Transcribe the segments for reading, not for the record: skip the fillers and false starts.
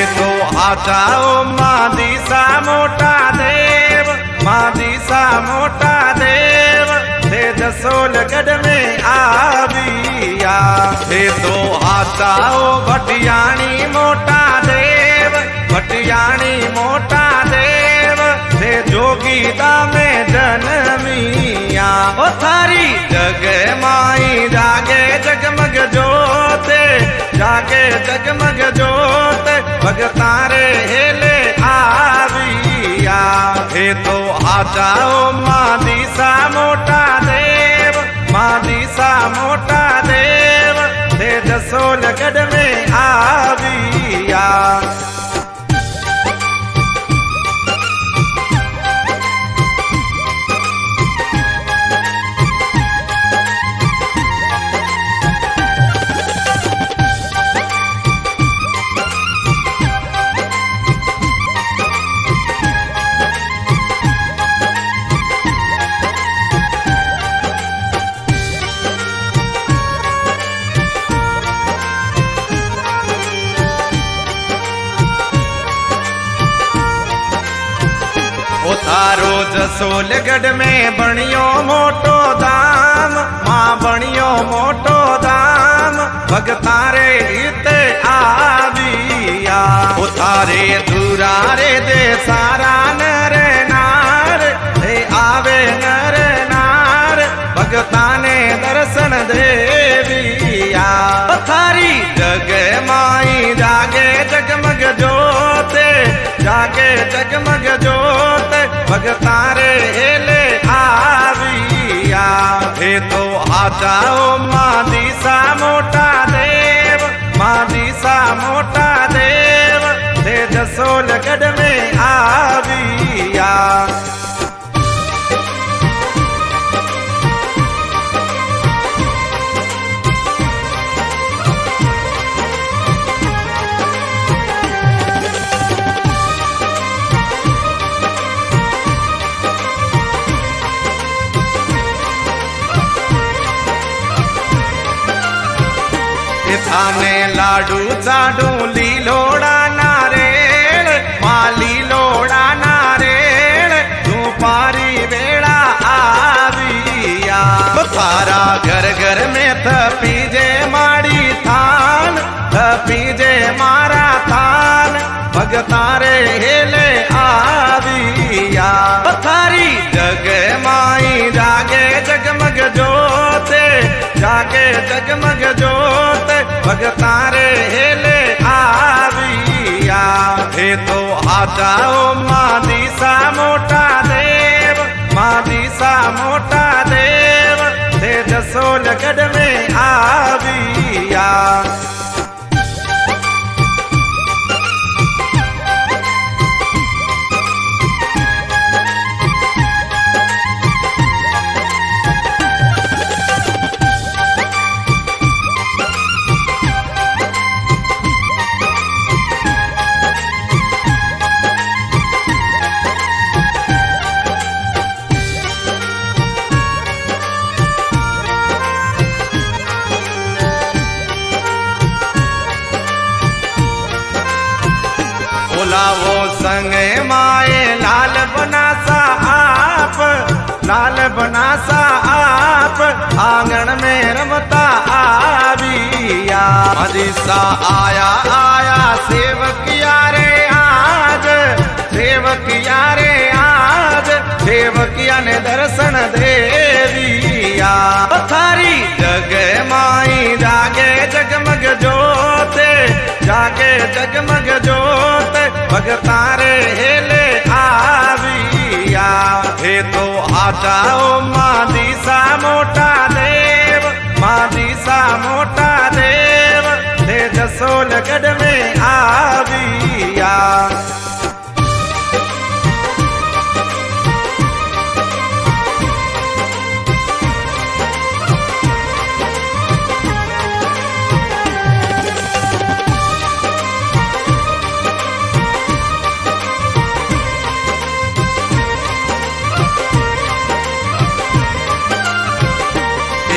तो आ जाओ मादीसा मोटा देव, मादीसा मोटा देव, हे जसोलगढ़ में आविया। हे तो आ जाओ भटियाणी मोटा देव, भटियाणी मोटा देव, हे जोगीदा में जनमिया। ओ थारी जग माई जागे जगमग जोते, जागे जगमग जोते, भगतारे हेले आविया। हे तो आ जाओ मादीसा मोटा देव, मादीसा मोटा देव, हे जसोलगढ़ में आविया। थारो जसोलगढ़ में बणियो मोटो दाम, मां बणियो मोटो दाम, भगतारे हिते आविया। थारे दुरारे दे सारा नर नार, हे आवे नर नार, भगताने दर्शन देविया। थारी जग माई जागे जगमग जोते, जागे जगमग जोते, भगतारे हेले आविया। हे तो आ जाओ मादीसा मोटा देव, मादीसा मोटा देव, हे जसोलगढ़ में आविया। थाने लाडू चाडू लीलोड़ा नारेल, मां लीलोड़ा नारेल, तू पारी वेड़ा आविया। थारा घर घर में थपीजे माड़ी थान, थपीजे मारा थान, भगतारे हेले आविया। थारी जग माई जागे जगमग जोते, जागे जगमग जोते, भगतारे हेले आविया। हे तो आ जाओ मादीसा मोटा देव, मादीसा मोटा देव, हे जसोलगढ़ में आविया। बोलावो संग माए लाल बनासा आप, लाल बनासा आप, आंगन में रमता आविया। मादीसा आया आया सेवकिया रे आज, सेवकिया रे आज, सेवकिया ने दर्शन देविया। थारी जग माई जागे जगमग जोते, जागे जगमग जोते, भगतारे हेले आविया। हे तो आ जाओ मादीसा मोटा देव, मादीसा मोटा देव, हे जसोलगढ़ में आविया।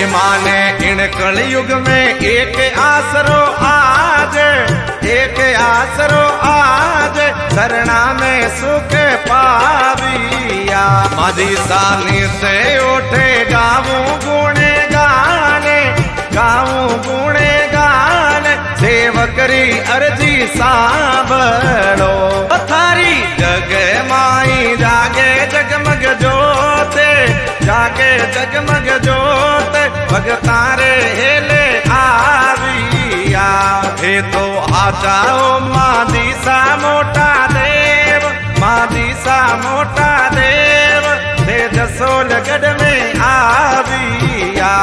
माने इन कलयुग में एक आसरो आज, एक आसरो आज, शरणा में सुख पाविया। माझी सानी से उठे गाऊं गुणे गाने, गाऊं गुणे गाने, सेवकरी अर्जी सांभळो। थारी जग माई जागे जगमग जोते, जागे जगमग जोत, भगतारे हेले आविया। हे तो आ जाओ मादीसा मोटा देव, मादीसा मोटा देव, हे जसोलगढ़ में आविया।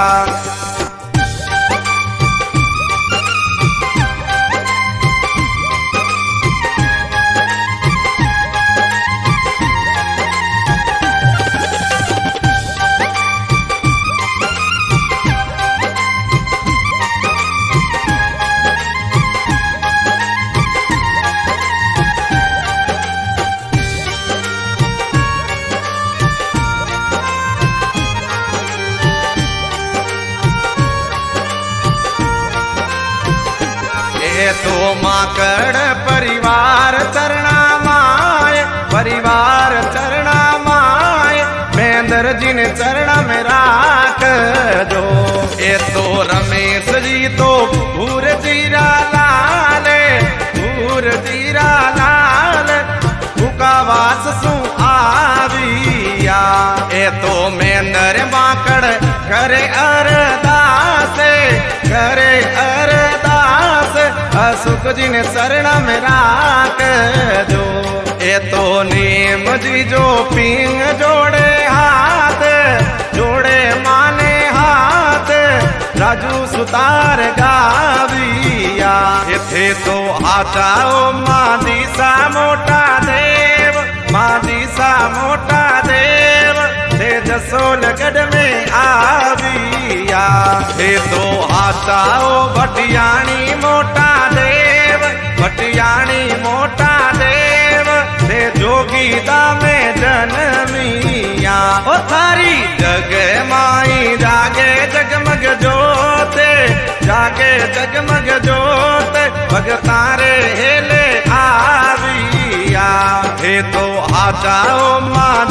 तो माकड़ परिवार चरणा माय, परिवार चरणा माय, मेंदर जी ने चरणा में राख जो। ये तो रमेश जी तो भूर जीरा लाले, भूर जीरा लाल, भूकावास सु आविया। ये तो मेंदर माकड़ करे अरदासे, करे अरदास, असुख जी ने शरणा में राख जो। ये तो नीम जी जो पिंग जोड़े हाथ, जोड़े माने हाथ, राजू सुतार गाविया। इथे तो आ जाओ मादीसा मोटा देव, मादीसा मोटा देव, ते जसोलगढ़ में आविया। हे तो आ जाओ भटियाणी मोटा देव, भटियाणी मोटा देव, ते जोगीदा में जनमिया। ओ थारी जग माई जागे जगमग जोते, जागे जगमग जोत, भगतारे हेले आविया। हे तो आ जाओ मां